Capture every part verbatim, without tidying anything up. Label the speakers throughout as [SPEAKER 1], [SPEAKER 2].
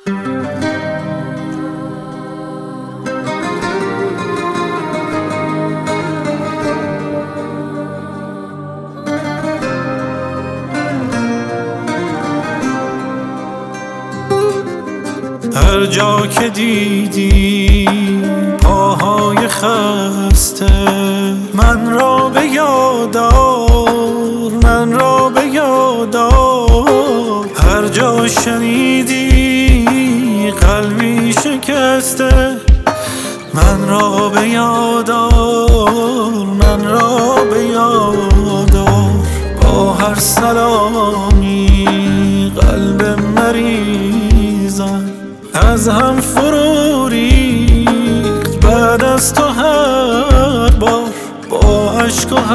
[SPEAKER 1] هر جا که دیدی پاهای خسته، من را به یاد آر، من را به یاد آر. هر جا شنیدی قلبی شکسته، من را به یاد آر، من را به یاد آر. با هر سلامی قلب مریضم از هم فرو ریخت بعد از تو هر بار. با عشق و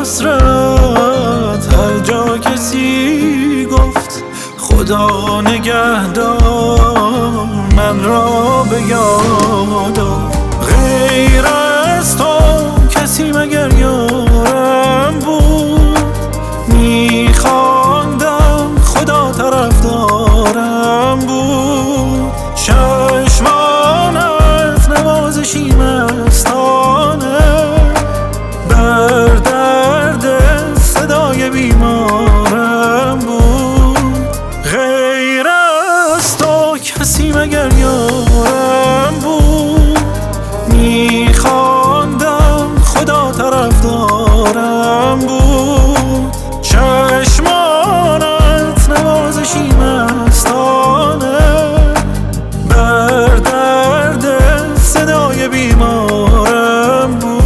[SPEAKER 1] حسرت هر جا کسی گفت خدا نگهدار، من را به یاد آر. غیر از تو کسی مگر یارم بود، میخواندم خدا طرفدارم بود. چشمانت نوازشی مستانه، بر درد صدای بیمارم بود. غیر از تو کسی مگر یارم بود، میخواندم خدا طرفدارم بود. چشمانت نوازشی مستانه، بر درد صدای بیمارم بود.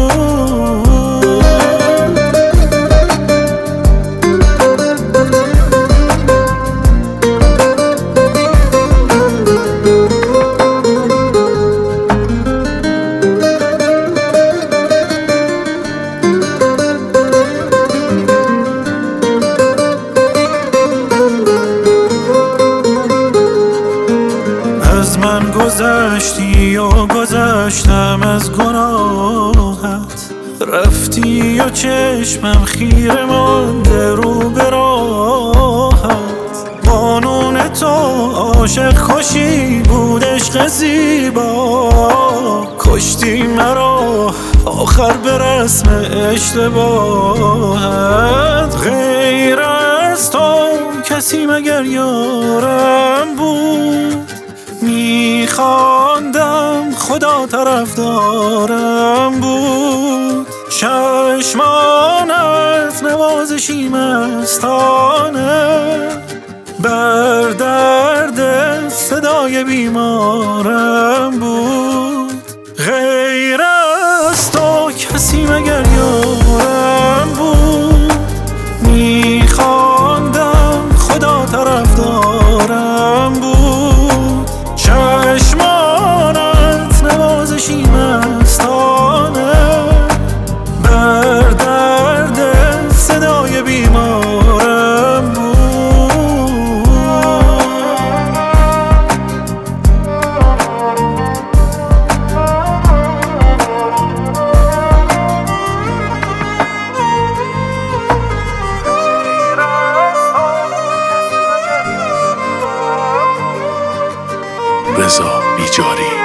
[SPEAKER 1] از من گذشتی و گذشتم از گناهت، رفتی و چشمم خیره مانده رو به راهت. قانون تو عاشق خوشی بود، عشق زیبا کشتی مرا آخر به رسم اشتباهت. غیر از تو کسی مگر یارم بود، میخواندم خدا طرفدارم بود. چشمانت نوازشی مستانه، بر درد صدای بیمارم بود. غیر از تو کسی مگر یارم بود، میخواندم خدا طرفدارم بود. چشمانت نوازشی مستانه، بر درد صدای بیمارم بود.
[SPEAKER 2] رضا بیجاری.